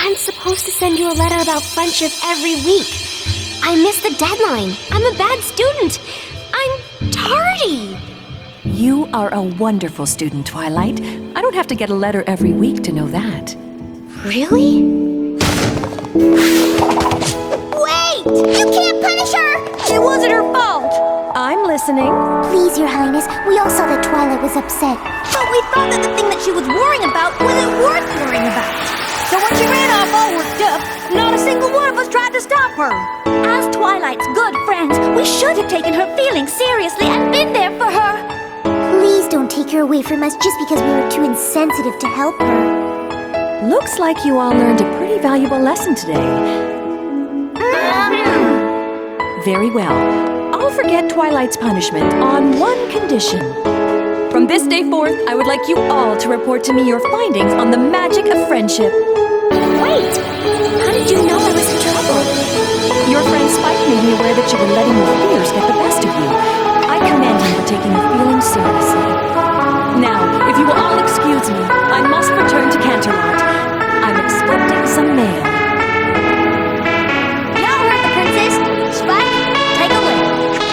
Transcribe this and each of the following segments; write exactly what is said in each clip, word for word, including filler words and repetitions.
I'm supposed to send you a letter about friendship every week. I missed the deadline. I'm a bad student. I'm tardy. You are a wonderful student, Twilight. I don't have to get a letter every week to know that. Really? Wait! You can't punish her! It wasn't her fault! I'm listening. Please, Your Highness, we all saw that Twilight was upset. But we thought that the thing that she was worrying about wasn't worth worrying about. So when she ran off all worked up, not a single one of us tried to stop her. As Twilight's good friends, we should have taken her feelings seriously and been there for her. Please don't take her away from us just because we were too insensitive to help her. Looks like you all learned a pretty valuable lesson today. Very well. I'll forget Twilight's punishment on one condition. From this day forth, I would like you all to report to me your findings on the magic of friendship. Wait! How did you know I was in trouble? Your friend Spike made me aware that you were letting your fears get the best of you. I commend him for taking your feelings seriously. Now, if you will all excuse me, I must return to Canterlot. I'm expecting some mail. Y'all heard the princess. Spike, take a look.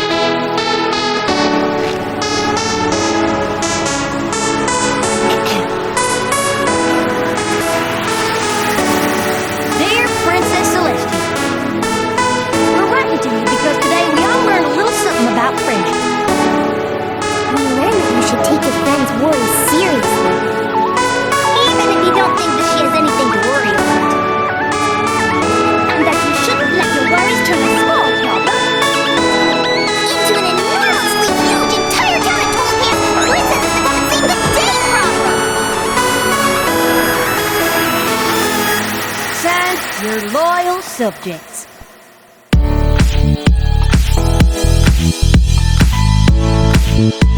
Dear Princess Celestia, we're writing to you because today we all learned a little something about friendship. We learned that you should take your friend's worries seriously, even if you don't think that she has anything to worry about. And that you shouldn't let your worries turn a small problem into an enormously huge entire town of Tolkien princesses won't see the day problem. Signed, your loyal subjects.